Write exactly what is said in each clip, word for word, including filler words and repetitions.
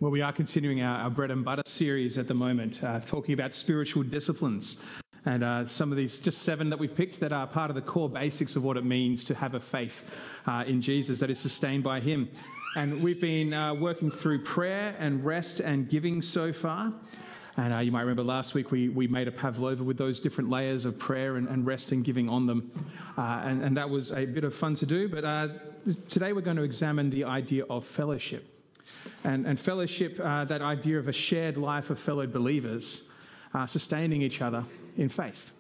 Well, we are continuing our, our bread and butter series at the moment, uh, talking about spiritual disciplines. And uh, some of these, just seven that we've picked that are part of the core basics of what it means to have a faith uh, in Jesus that is sustained by him. And we've been uh, working through prayer and rest and giving so far. And uh, you might remember last week we, we made a pavlova with those different layers of prayer and, and rest and giving on them. Uh, and, and that was a bit of fun to do. But uh, today we're going to examine the idea of fellowship. And, and fellowship, uh, that idea of a shared life of fellow believers, uh, sustaining each other in faith.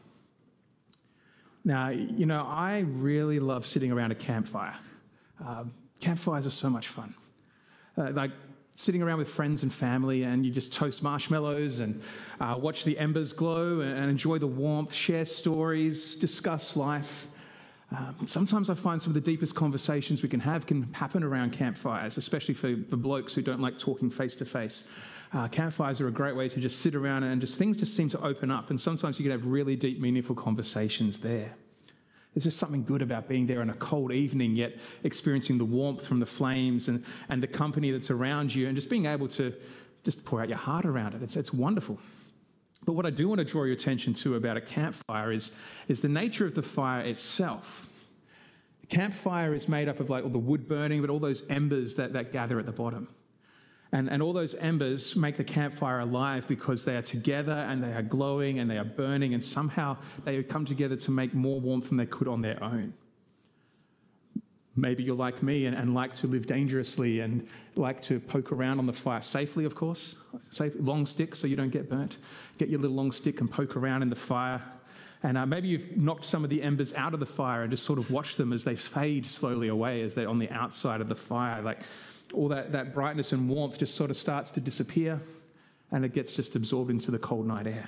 Now, you know, I really love sitting around a campfire. Uh, campfires are so much fun. Uh, like sitting around with friends and family, and you just toast marshmallows and uh, watch the embers glow and, and enjoy the warmth, share stories, discuss life. Um, sometimes I find some of the deepest conversations we can have can happen around campfires, especially for the blokes who don't like talking face to face. Uh, campfires are a great way to just sit around and just things just seem to open up, and sometimes you can have really deep, meaningful conversations there. There's just something good about being there on a cold evening, yet experiencing the warmth from the flames and, and the company that's around you, and just being able to just pour out your heart around it. It's, it's wonderful. But what I do want to draw your attention to about a campfire is, is the nature of the fire itself. The campfire is made up of like all the wood burning, but all those embers that, that gather at the bottom. And, and all those embers make the campfire alive because they are together and they are glowing and they are burning, and somehow they come together to make more warmth than they could on their own. Maybe you're like me and, and like to live dangerously and like to poke around on the fire safely, of course. Safe, long stick so you don't get burnt. Get your little long stick and poke around in the fire. And uh, maybe you've knocked some of the embers out of the fire and just sort of watched them as they fade slowly away as they're on the outside of the fire. Like all that, that brightness and warmth just sort of starts to disappear, and it gets just absorbed into the cold night air.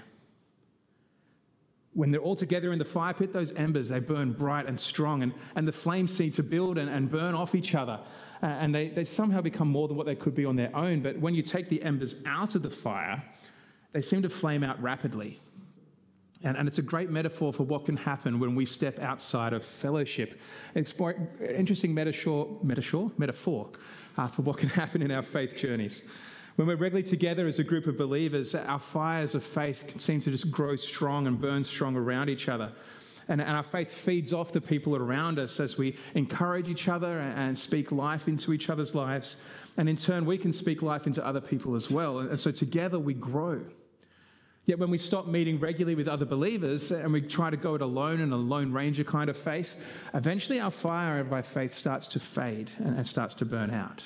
When they're all together in the fire pit, those embers, they burn bright and strong, and, and the flames seem to build and, and burn off each other. Uh, and they, they somehow become more than what they could be on their own. But when you take the embers out of the fire, they seem to flame out rapidly. And, and it's a great metaphor for what can happen when we step outside of fellowship. It's an interesting metaphor, metaphor, metaphor uh, for what can happen in our faith journeys. When we're regularly together as a group of believers, our fires of faith can seem to just grow strong and burn strong around each other. And, and our faith feeds off the people around us as we encourage each other and, and speak life into each other's lives. And in turn, we can speak life into other people as well. And, and so together we grow. Yet when we stop meeting regularly with other believers and we try to go it alone in a lone ranger kind of faith, eventually our fire of our faith starts to fade and, and starts to burn out.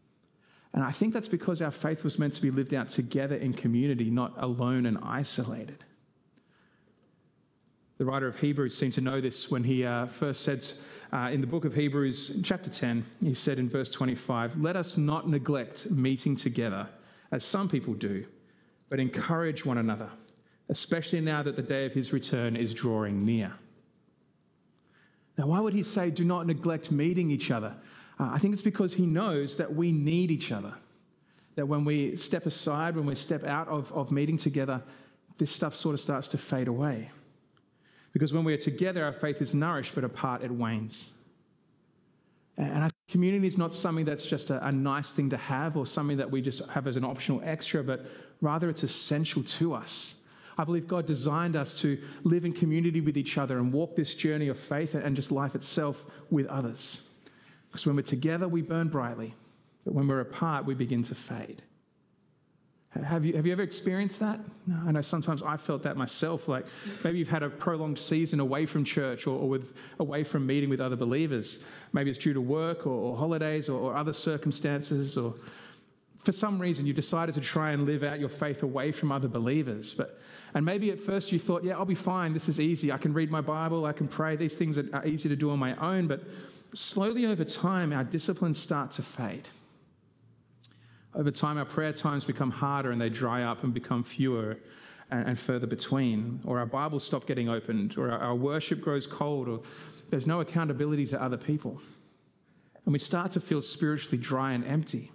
And I think that's because our faith was meant to be lived out together in community, not alone and isolated. The writer of Hebrews seemed to know this when he uh, first said uh, in the book of Hebrews, in chapter ten, he said in verse twenty-five, "Let us not neglect meeting together, as some people do, but encourage one another, especially now that the day of his return is drawing near." Now, why would he say, do not neglect meeting each other? Uh, I think it's because he knows that we need each other. That when we step aside, when we step out of, of meeting together, this stuff sort of starts to fade away. Because when we are together, our faith is nourished, but apart, it wanes. And I think community is not something that's just a, a nice thing to have or something that we just have as an optional extra, but rather it's essential to us. I believe God designed us to live in community with each other and walk this journey of faith and just life itself with others. Because when we're together, we burn brightly, but when we're apart, we begin to fade. Have you, have you ever experienced that? No, I know sometimes I felt that myself, like maybe you've had a prolonged season away from church or, or with, away from meeting with other believers. Maybe it's due to work or, or holidays or, or other circumstances, or for some reason you decided to try and live out your faith away from other believers. But And maybe at first you thought, yeah, I'll be fine, this is easy, I can read my Bible, I can pray, these things are, are easy to do on my own. But slowly over time, our disciplines start to fade. Over time, our prayer times become harder and they dry up and become fewer and, and further between. Or our Bibles stop getting opened, or our, our worship grows cold, or there's no accountability to other people. And we start to feel spiritually dry and empty.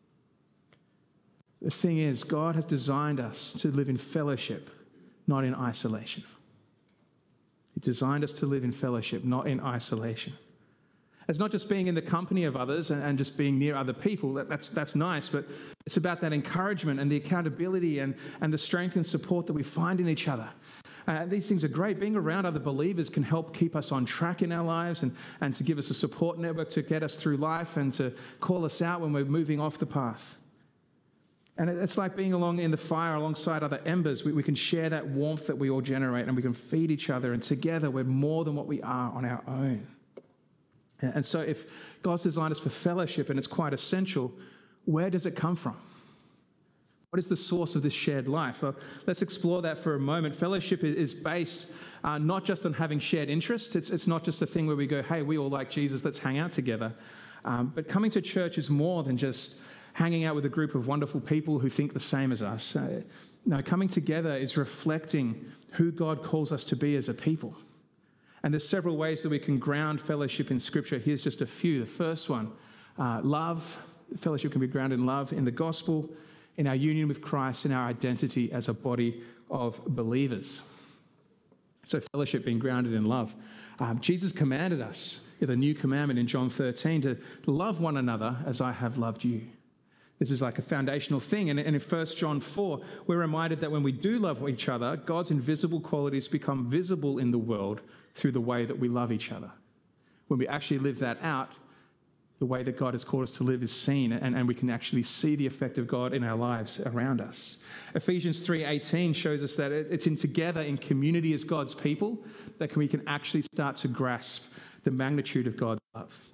The thing is, God has designed us to live in fellowship, not in isolation. He designed us to live in fellowship, not in isolation. It's not just being in the company of others and, and just being near other people. That, that's, that's nice, but it's about that encouragement and the accountability and, and the strength and support that we find in each other. Uh, these things are great. Being around other believers can help keep us on track in our lives and, and to give us a support network to get us through life and to call us out when we're moving off the path. And it's like being along in the fire alongside other embers. We, we can share that warmth that we all generate and we can feed each other. And together we're more than what we are on our own. And so if God's designed us for fellowship and it's quite essential, where does it come from? What is the source of this shared life? Well, let's explore that for a moment. Fellowship is based uh, not just on having shared interests. It's, it's not just a thing where we go, hey, we all like Jesus, let's hang out together. Um, but coming to church is more than just hanging out with a group of wonderful people who think the same as us. Uh, no, coming together is reflecting who God calls us to be as a people. And there's several ways that we can ground fellowship in Scripture. Here's just a few. The first one, uh, love. Fellowship can be grounded in love, in the gospel, in our union with Christ, in our identity as a body of believers. So fellowship being grounded in love. Um, Jesus commanded us with a new commandment in John thirteen to love one another as I have loved you. This is like a foundational thing. And in First John four, we're reminded that when we do love each other, God's invisible qualities become visible in the world through the way that we love each other. When we actually live that out, the way that God has called us to live is seen, and, and we can actually see the effect of God in our lives around us. Ephesians three eighteen shows us that it's in together in community as God's people that we can actually start to grasp the magnitude of God's love.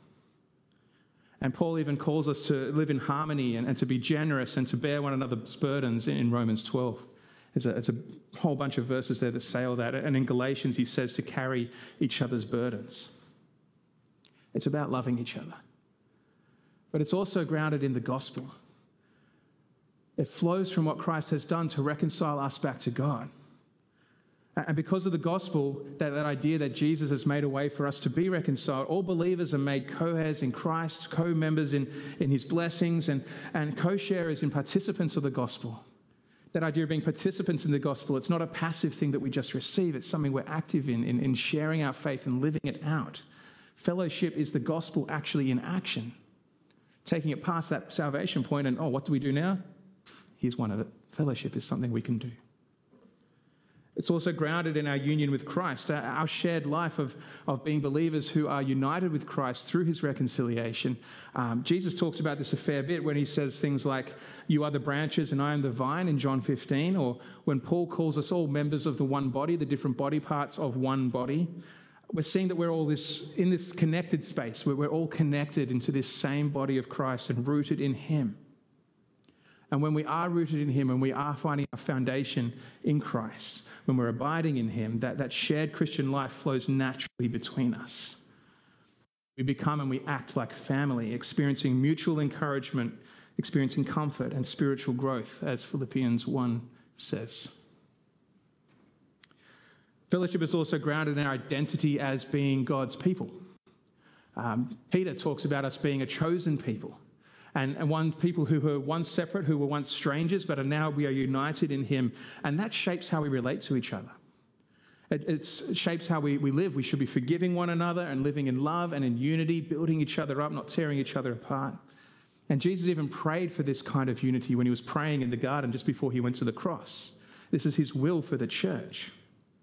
And Paul even calls us to live in harmony and, and to be generous and to bear one another's burdens in Romans twelve. It's a, it's a whole bunch of verses there that say all that. And in Galatians, he says to carry each other's burdens. It's about loving each other. But it's also grounded in the gospel. It flows from what Christ has done to reconcile us back to God. And because of the gospel, that, that idea that Jesus has made a way for us to be reconciled, all believers are made co-heirs in Christ, co-members in, in his blessings, and, and co-sharers in participants of the gospel. That idea of being participants in the gospel, it's not a passive thing that we just receive. It's something we're active in, in, in sharing our faith and living it out. Fellowship is the gospel actually in action. Taking it past that salvation point and, oh, what do we do now? Here's one of it. Fellowship is something we can do. It's also grounded in our union with Christ, our shared life of, of being believers who are united with Christ through his reconciliation. Um, Jesus talks about this a fair bit when he says things like, you are the branches and I am the vine in John fifteen, or when Paul calls us all members of the one body, the different body parts of one body. We're seeing that we're all this in this connected space, where we're all connected into this same body of Christ and rooted in him. And when we are rooted in him and we are finding our foundation in Christ, when we're abiding in him, that, that shared Christian life flows naturally between us. We become and we act like family, experiencing mutual encouragement, experiencing comfort and spiritual growth, as Philippians one says. Fellowship is also grounded in our identity as being God's people. Um, Peter talks about us being a chosen people. And, and one people who were once separate, who were once strangers, but are now we are united in him. And that shapes how we relate to each other. It it's, shapes how we, we live. We should be forgiving one another and living in love and in unity, building each other up, not tearing each other apart. And Jesus even prayed for this kind of unity when he was praying in the garden just before he went to the cross. This is his will for the church.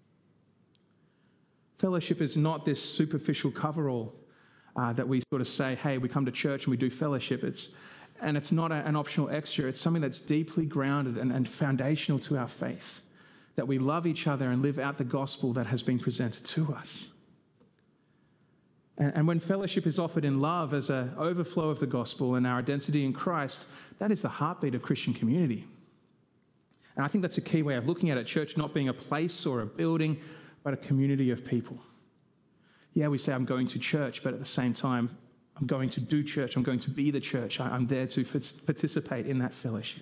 Fellowship is not this superficial coverall Uh, that we sort of say, hey, we come to church and we do fellowship. It's, and it's not a, an optional extra. It's something that's deeply grounded and, and foundational to our faith, that we love each other and live out the gospel that has been presented to us. And, and when fellowship is offered in love as an overflow of the gospel and our identity in Christ, that is the heartbeat of Christian community. And I think that's a key way of looking at it, church not being a place or a building, but a community of people. Yeah, we say I'm going to church, but at the same time, I'm going to do church. I'm going to be the church. I'm there to participate in that fellowship.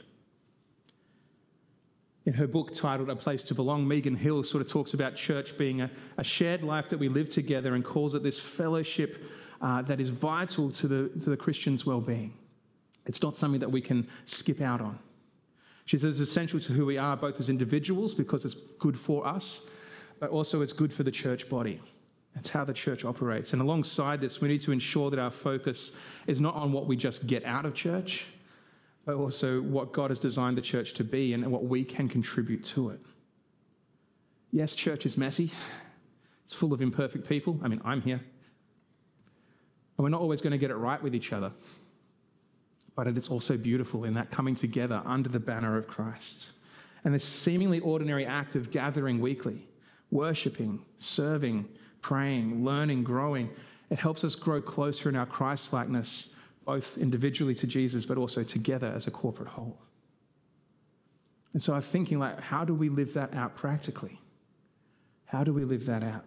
In her book titled A Place to Belong, Megan Hill sort of talks about church being a, a shared life that we live together and calls it this fellowship uh, that is vital to the, to the Christian's well-being. It's not something that we can skip out on. She says it's essential to who we are, both as individuals, because it's good for us, but also it's good for the church body. That's how the church operates. And alongside this, we need to ensure that our focus is not on what we just get out of church, but also what God has designed the church to be and what we can contribute to it. Yes, church is messy. It's full of imperfect people. I mean, I'm here. And we're not always going to get it right with each other. But it's also beautiful in that coming together under the banner of Christ. And this seemingly ordinary act of gathering weekly, worshipping, serving, praying, learning, growing, it helps us grow closer in our Christ-likeness, both individually to Jesus, but also together as a corporate whole. And so I'm thinking, like, how do we live that out practically? How do we live that out?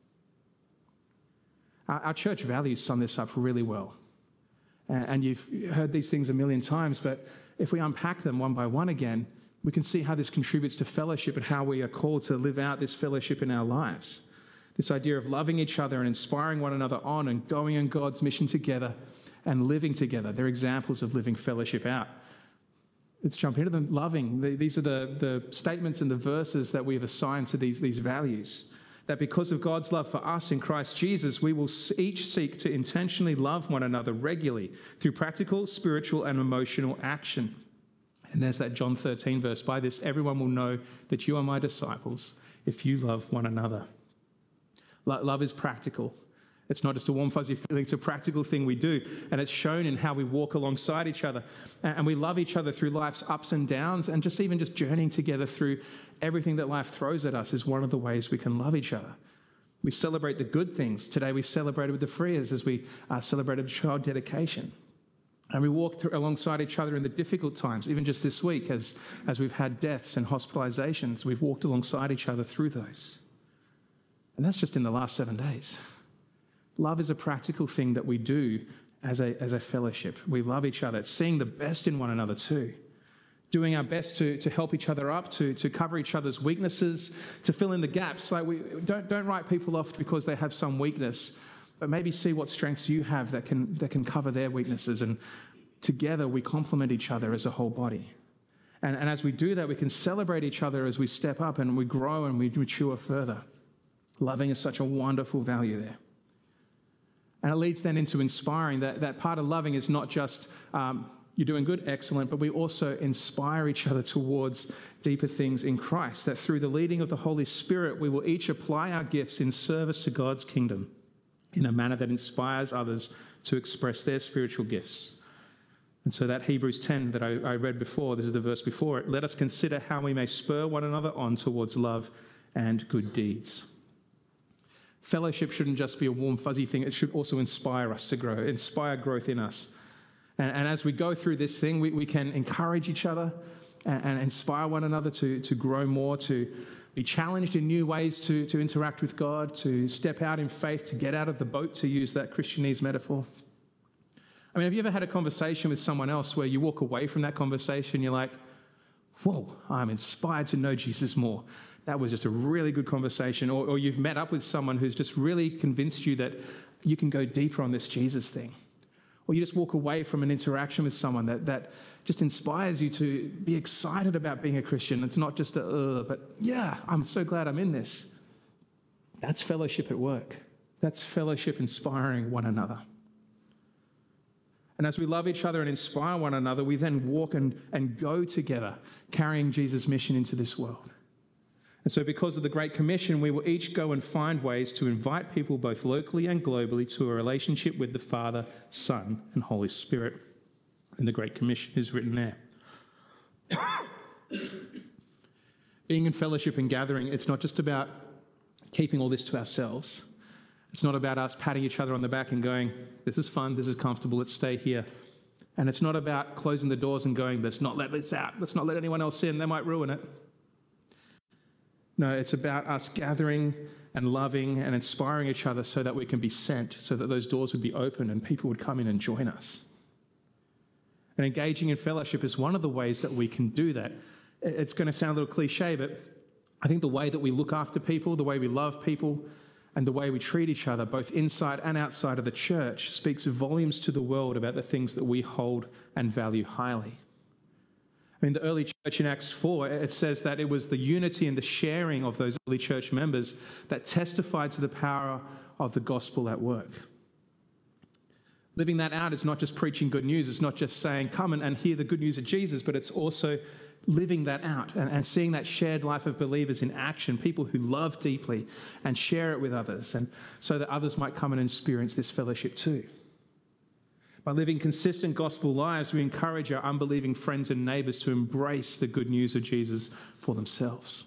Our, our church values sum this up really well. And, and you've heard these things a million times, but if we unpack them one by one again, we can see how this contributes to fellowship and how we are called to live out this fellowship in our lives. This idea of loving each other and inspiring one another on and going on God's mission together and living together. They're examples of living fellowship out. Let's jump into them. Loving. These are the, the statements and the verses that we have assigned to these, these values. That because of God's love for us in Christ Jesus, we will each seek to intentionally love one another regularly through practical, spiritual, and emotional action. And there's that John thirteen verse. By this, everyone will know that you are my disciples if you love one another. Love is practical. It's not just a warm, fuzzy feeling. It's a practical thing we do. And it's shown in how we walk alongside each other. And we love each other through life's ups and downs, and just even just journeying together through everything that life throws at us is one of the ways we can love each other. We celebrate the good things. Today we celebrated with the Freers as we uh, celebrated child dedication. And we walk through, alongside each other in the difficult times. Even just this week, as, as we've had deaths and hospitalizations, we've walked alongside each other through those. And that's just in the last seven days. Love is a practical thing that we do as a, as a fellowship. We love each other. It's seeing the best in one another too. Doing our best to, to help each other up, to, to cover each other's weaknesses, to fill in the gaps. Like we don't, don't write people off because they have some weakness, but maybe see what strengths you have that can, that can cover their weaknesses. And together we complement each other as a whole body. And, and as we do that, we can celebrate each other as we step up and we grow and we mature further. Loving is such a wonderful value there. And it leads then into inspiring. That, that part of loving is not just um, you're doing good, excellent, but we also inspire each other towards deeper things in Christ. That through the leading of the Holy Spirit, we will each apply our gifts in service to God's kingdom in a manner that inspires others to express their spiritual gifts. And so that Hebrews ten that I, I read before, this is the verse before it, let us consider how we may spur one another on towards love and good deeds. Fellowship shouldn't just be a warm, fuzzy thing. It should also inspire us to grow, inspire growth in us. And, and as we go through this thing, we, we can encourage each other and, and inspire one another to, to grow more, to be challenged in new ways to, to interact with God, to step out in faith, to get out of the boat, to use that Christianese metaphor. I mean, have you ever had a conversation with someone else where you walk away from that conversation, you're like, whoa, I'm inspired to know Jesus more. That was just a really good conversation. Or, or you've met up with someone who's just really convinced you that you can go deeper on this Jesus thing. Or you just walk away from an interaction with someone that, that just inspires you to be excited about being a Christian. It's not just a, uh, but yeah, I'm so glad I'm in this. That's fellowship at work. That's fellowship inspiring one another. And as we love each other and inspire one another, we then walk and, and go together, carrying Jesus' mission into this world. And so because of the Great Commission, we will each go and find ways to invite people both locally and globally to a relationship with the Father, Son, and Holy Spirit. And the Great Commission is written there. Being in fellowship and gathering, it's not just about keeping all this to ourselves. It's not about us patting each other on the back and going, this is fun, this is comfortable, let's stay here. And it's not about closing the doors and going, let's not let this out, let's not let anyone else in, they might ruin it. No, it's about us gathering and loving and inspiring each other so that we can be sent, so that those doors would be open and people would come in and join us. And engaging in fellowship is one of the ways that we can do that. It's going to sound a little cliche, but I think the way that we look after people, the way we love people, and the way we treat each other, both inside and outside of the church, speaks volumes to the world about the things that we hold and value highly. I mean, the early church in Acts four, it says that it was the unity and the sharing of those early church members that testified to the power of the gospel at work. Living that out is not just preaching good news. It's not just saying, come and, and hear the good news of Jesus, but it's also living that out and, and seeing that shared life of believers in action, people who love deeply and share it with others, and so that others might come and experience this fellowship too. By living consistent gospel lives, we encourage our unbelieving friends and neighbours to embrace the good news of Jesus for themselves.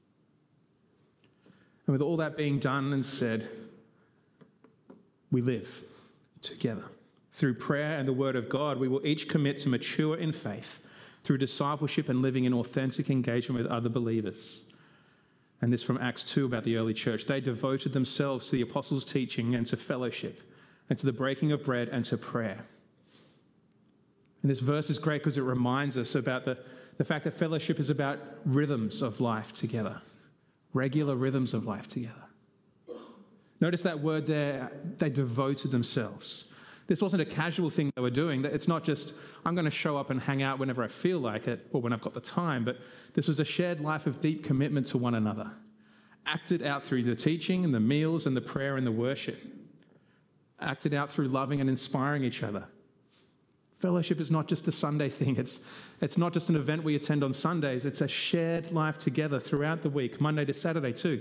And with all that being done and said, we live together. Through prayer and the word of God, we will each commit to mature in faith through discipleship and living in authentic engagement with other believers. And this from Acts two about the early church. They devoted themselves to the apostles' teaching and to fellowship and to the breaking of bread and to prayer. And this verse is great because it reminds us about the, the fact that fellowship is about rhythms of life together, regular rhythms of life together. Notice that word there, they devoted themselves. This wasn't a casual thing they were doing. It's not just, I'm going to show up and hang out whenever I feel like it or when I've got the time, but this was a shared life of deep commitment to one another, acted out through the teaching and the meals and the prayer and the worship, acted out through loving and inspiring each other. Fellowship is not just a Sunday thing. It's, it's not just an event we attend on Sundays. It's a shared life together throughout the week, Monday to Saturday too.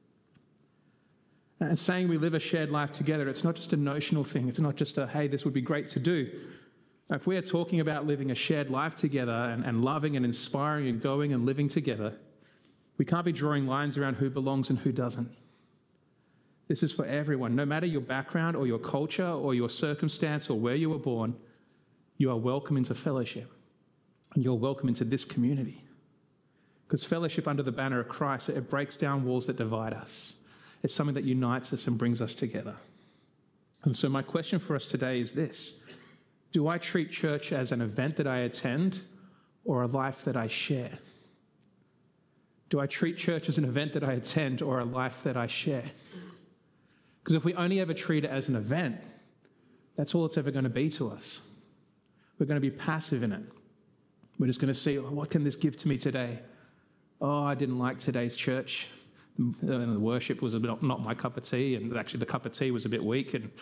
And saying we live a shared life together, it's not just a notional thing. It's not just a, hey, this would be great to do. If we are talking about living a shared life together and, and loving and inspiring and going and living together, we can't be drawing lines around who belongs and who doesn't. This is for everyone. No matter your background or your culture or your circumstance or where you were born, you are welcome into fellowship. And you're welcome into this community. Because fellowship under the banner of Christ, it breaks down walls that divide us. It's something that unites us and brings us together. And so my question for us today is this. Do I treat church as an event that I attend or a life that I share? Do I treat church as an event that I attend or a life that I share? Because if we only ever treat it as an event, that's all it's ever going to be to us. We're going to be passive in it. We're just going to see, oh, what can this give to me today? Oh, I didn't like today's church. The worship was a bit, not my cup of tea, and actually the cup of tea was a bit weak, and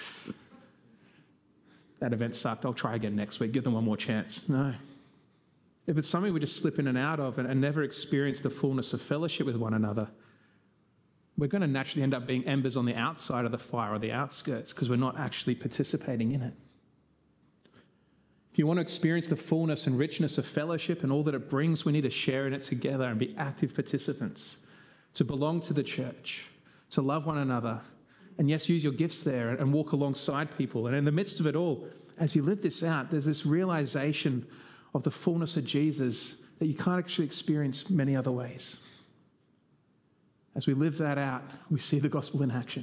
that event sucked. I'll try again next week. Give them one more chance. No. If it's something we just slip in and out of and, and never experience the fullness of fellowship with one another, we're going to naturally end up being embers on the outside of the fire or the outskirts because we're not actually participating in it. If you want to experience the fullness and richness of fellowship and all that it brings, we need to share in it together and be active participants. To belong to the church, to love one another, and yes, use your gifts there and walk alongside people. And in the midst of it all, as you live this out, there's this realization of the fullness of Jesus that you can't actually experience many other ways. As we live that out, we see the gospel in action.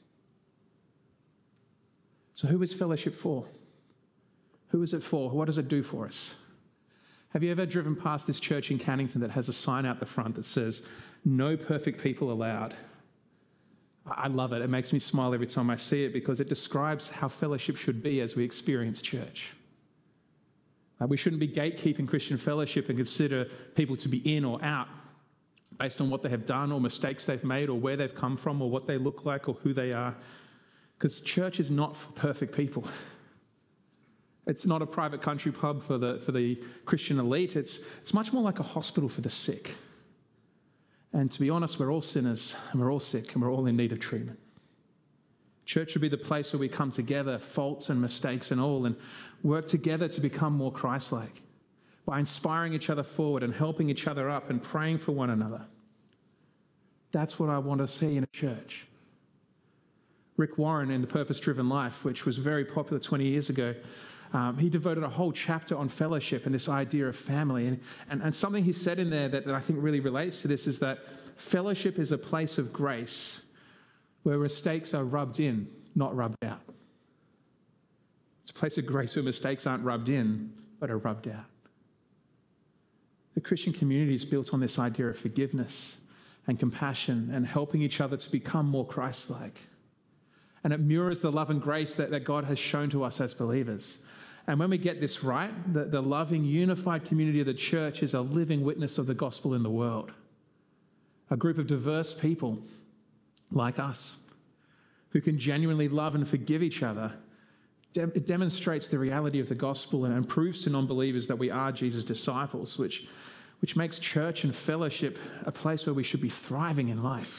So who is fellowship for? Who is it for? What does it do for us? Have you ever driven past this church in Cannington that has a sign out the front that says, no perfect people allowed? I love it. It makes me smile every time I see it because it describes how fellowship should be as we experience church. Uh, we shouldn't be gatekeeping Christian fellowship and consider people to be in or out based on what they have done or mistakes they've made or where they've come from or what they look like or who they are. Because church is not for perfect people. It's not a private country pub for the for the Christian elite. It's, it's much more like a hospital for the sick. And to be honest, we're all sinners and we're all sick and we're all in need of treatment. Church should be the place where we come together, faults and mistakes and all, and work together to become more Christ-like by inspiring each other forward and helping each other up and praying for one another. That's what I want to see in a church. Rick Warren in The Purpose-Driven Life, which was very popular twenty years ago, Um, he devoted a whole chapter on fellowship and this idea of family. And, and, and something he said in there that, that I think really relates to this is that fellowship is a place of grace where mistakes are rubbed in, not rubbed out. It's a place of grace where mistakes aren't rubbed in, but are rubbed out. The Christian community is built on this idea of forgiveness and compassion and helping each other to become more Christ-like. And it mirrors the love and grace that, that God has shown to us as believers. And when we get this right, the, the loving, unified community of the church is a living witness of the gospel in the world. A group of diverse people like us who can genuinely love and forgive each other, it demonstrates the reality of the gospel and proves to non-believers that we are Jesus' disciples, which, which makes church and fellowship a place where we should be thriving in life.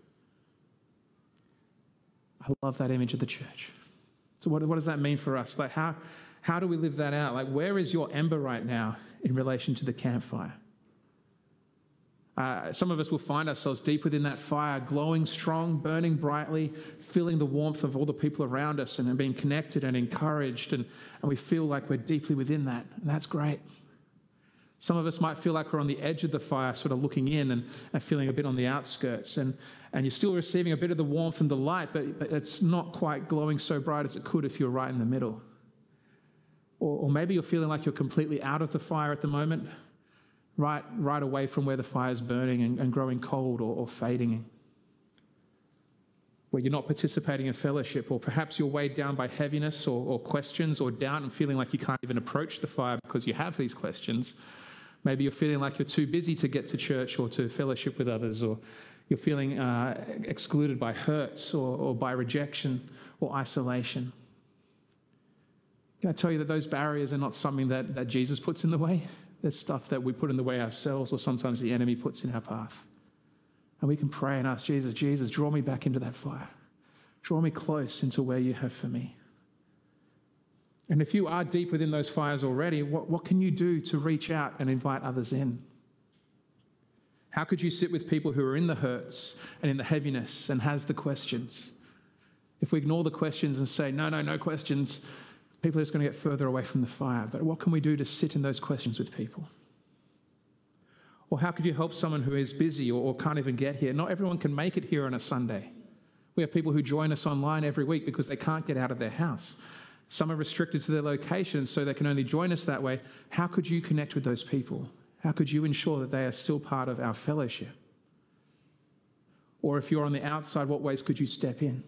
I love that image of the church. So what, what does that mean for us? Like how, how do we live that out? Like where is your ember right now in relation to the campfire? Uh, some of us will find ourselves deep within that fire, glowing strong, burning brightly, feeling the warmth of all the people around us and being connected and encouraged, and, and we feel like we're deeply within that, and that's great. Some of us might feel like we're on the edge of the fire, sort of looking in and, and feeling a bit on the outskirts, and, and you're still receiving a bit of the warmth and the light, but, but it's not quite glowing so bright as it could if you're right in the middle. Or, or maybe you're feeling like you're completely out of the fire at the moment, right, right away from where the fire's burning and, and growing cold or, or fading, where you're not participating in fellowship, or perhaps you're weighed down by heaviness or, or questions or doubt and feeling like you can't even approach the fire because you have these questions. Maybe you're feeling like you're too busy to get to church or to fellowship with others, or you're feeling uh, excluded by hurts or, or by rejection or isolation. Can I tell you that those barriers are not something that, that Jesus puts in the way? There's stuff that we put in the way ourselves, or sometimes the enemy puts in our path. And we can pray and ask Jesus, Jesus, draw me back into that fire. Draw me close into where you have for me. And if you are deep within those fires already, what, what can you do to reach out and invite others in? How could you sit with people who are in the hurts and in the heaviness and have the questions? If we ignore the questions and say, no, no, no questions, people are just going to get further away from the fire. But what can we do to sit in those questions with people? Or how could you help someone who is busy or, or can't even get here? Not everyone can make it here on a Sunday. We have people who join us online every week because they can't get out of their house. Some are restricted to their locations, so they can only join us that way. How could you connect with those people? How could you ensure that they are still part of our fellowship? Or if you're on the outside, what ways could you step in?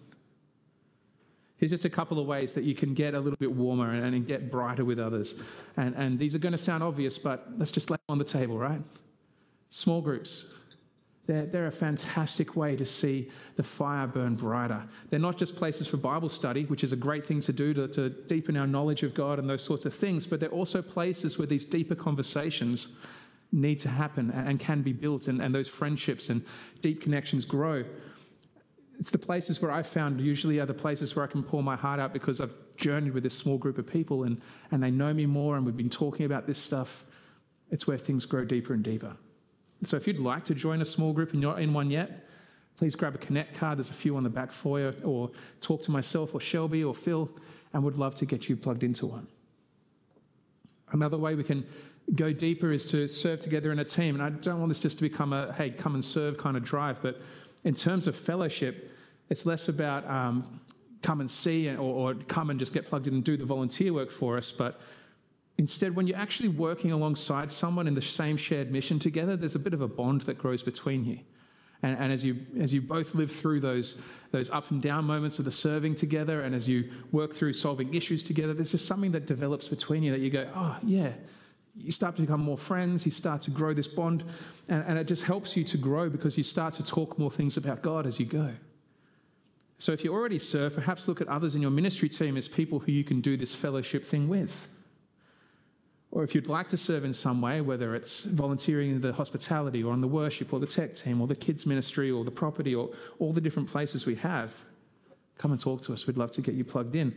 Here's just a couple of ways that you can get a little bit warmer and, and get brighter with others. And, and these are going to sound obvious, but let's just lay them on the table, right? Small groups. They're, they're a fantastic way to see the fire burn brighter. They're not just places for Bible study, which is a great thing to do to, to deepen our knowledge of God and those sorts of things, but they're also places where these deeper conversations need to happen and, and can be built, and, and those friendships and deep connections grow. It's the places where I've found usually are the places where I can pour my heart out because I've journeyed with this small group of people and, and they know me more and we've been talking about this stuff. It's where things grow deeper and deeper. So if you'd like to join a small group and you're not in one yet, please grab a Connect card. There's a few on the back foyer, or talk to myself or Shelby or Phil, and would love to get you plugged into one. Another way we can go deeper is to serve together in a team. And I don't want this just to become a, hey, come and serve kind of drive, but in terms of fellowship, it's less about um, come and see or, or come and just get plugged in and do the volunteer work for us. But instead, when you're actually working alongside someone in the same shared mission together, there's a bit of a bond that grows between you. And, and as you as you both live through those, those up and down moments of the serving together, and as you work through solving issues together, there's just something that develops between you that you go, oh, yeah. You start to become more friends, you start to grow this bond, and, and it just helps you to grow because you start to talk more things about God as you go. So if you already serve, perhaps look at others in your ministry team as people who you can do this fellowship thing with. Or if you'd like to serve in some way, whether it's volunteering in the hospitality or on the worship or the tech team or the kids ministry or the property or all the different places we have, come and talk to us. We'd love to get you plugged in.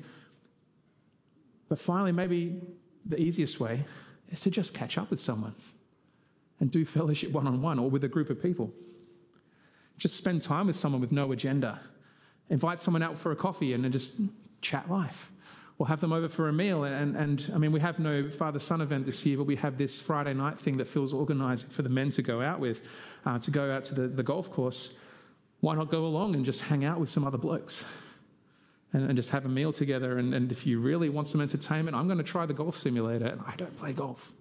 But finally, maybe the easiest way is to just catch up with someone and do fellowship one-on-one or with a group of people. Just spend time with someone with no agenda. Invite someone out for a coffee and then just chat life. Or have them over for a meal. And, and I mean, we have no father-son event this year, but we have this Friday night thing that Phil's organised for the men to go out with, uh, to go out to the, the golf course. Why not go along and just hang out with some other blokes and, and just have a meal together? And, and if you really want some entertainment, I'm going to try the golf simulator. And I don't play golf.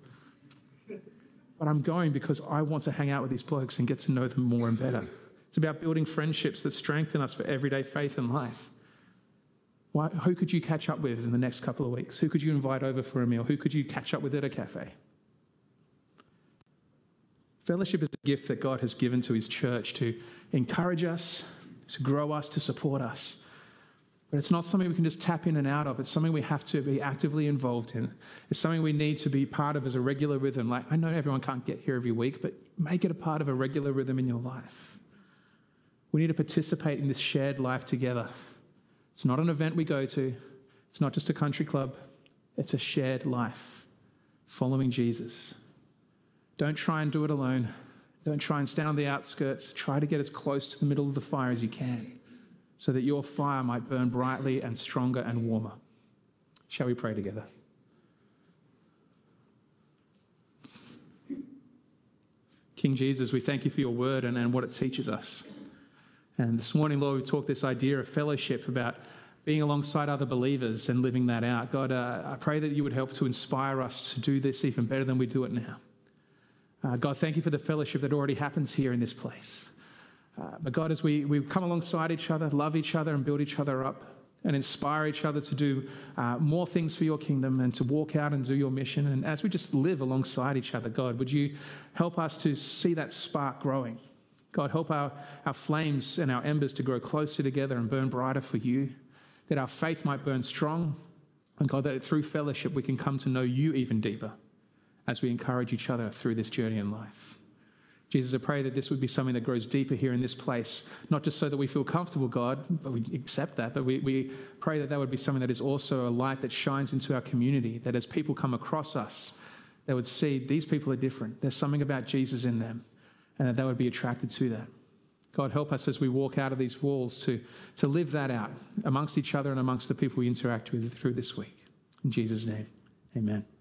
But I'm going because I want to hang out with these blokes and get to know them more and better. It's about building friendships that strengthen us for everyday faith and life. Why, who could you catch up with in the next couple of weeks? Who could you invite over for a meal? Who could you catch up with at a cafe? Fellowship is a gift that God has given to his church to encourage us, to grow us, to support us. But it's not something we can just tap in and out of. It's something we have to be actively involved in. It's something we need to be part of as a regular rhythm. Like, I know everyone can't get here every week, but make it a part of a regular rhythm in your life. We need to participate in this shared life together. It's not an event we go to. It's not just a country club. It's a shared life following Jesus. Don't try and do it alone. Don't try and stand on the outskirts. Try to get as close to the middle of the fire as you can, so that your fire might burn brightly and stronger and warmer. Shall we pray together? King Jesus, we thank you for your word and, and what it teaches us. And this morning, Lord, we talked this idea of fellowship, about being alongside other believers and living that out. God, uh, I pray that you would help to inspire us to do this even better than we do it now. Uh, God, thank you for the fellowship that already happens here in this place. Uh, but God, as we, we come alongside each other, love each other and build each other up and inspire each other to do uh, more things for your kingdom and to walk out and do your mission. And as we just live alongside each other, God, would you help us to see that spark growing? God, help our, our flames and our embers to grow closer together and burn brighter for you, that our faith might burn strong. And God, that through fellowship we can come to know you even deeper as we encourage each other through this journey in life. Jesus, I pray that this would be something that grows deeper here in this place, not just so that we feel comfortable, God, but we accept that, but we, we pray that that would be something that is also a light that shines into our community, that as people come across us, they would see these people are different. There's something about Jesus in them, and that they would be attracted to that. God, help us as we walk out of these walls to, to live that out amongst each other and amongst the people we interact with through this week. In Jesus' name, amen.